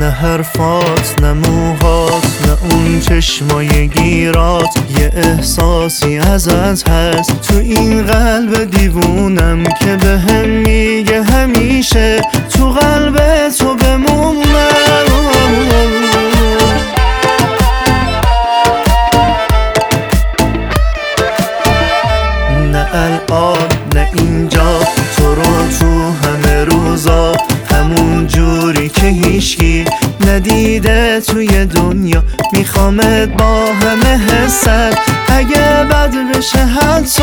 نه حرفات نه موهات نه اون چشمای گیرات، یه احساسی ازت هست تو این قلب دیوونم که بهم میگه همیشه تو قلب تو بمونم. نه الان نه اینجا، تو رو تو همه روزا، همون جوری که هیچکی ندیده توی دنیا. میخوامت با همه حسم اگه بد بشه حتی.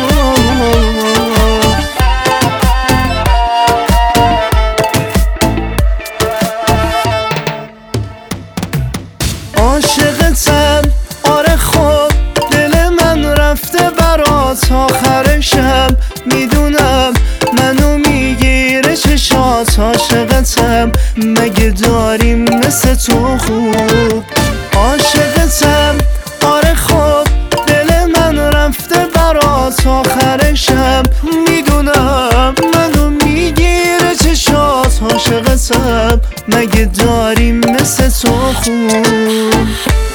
عاشقتم آره خب، دل من رفته برات آخر شب. میدونم منو میگیره چشات، عاشقتم مگه داریم مثل تو خوب. عاشقتم آره خب، دل من رفته برات آخر شب. میدونم منو میگیره چشات، عاشقتم مگه داریم مثل تو خوب.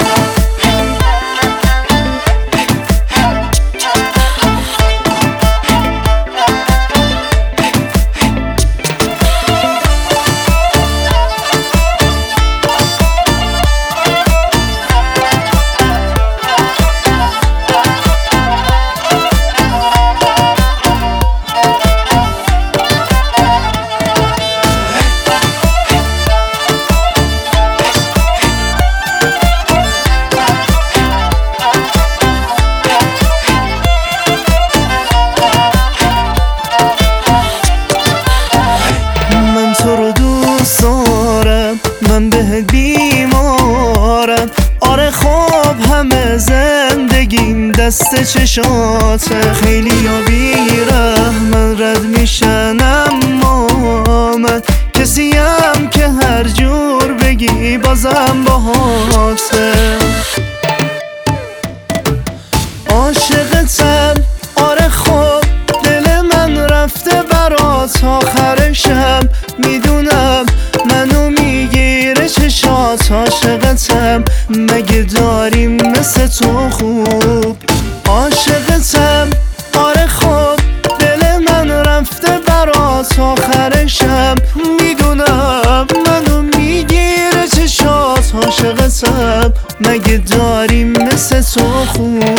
تو رو دوست دارم، من بهت بیمارم. آره خب همه زندگیم دست چشاته. خیلی یا بیرحمن رد میشن، اما من کسیم که هر جور بگی بازم باهاته. عاشقتم آره خب، دل من رفته برات آخر شب. میدونم منو میگیره چشات، عاشقتم مگه داریم مثل تو خوب. عاشقتم آره خب، دل من رفته برات آخر شب. میدونم منو میگیره چشات، عاشقتم مگه داریم مثل تو خوب.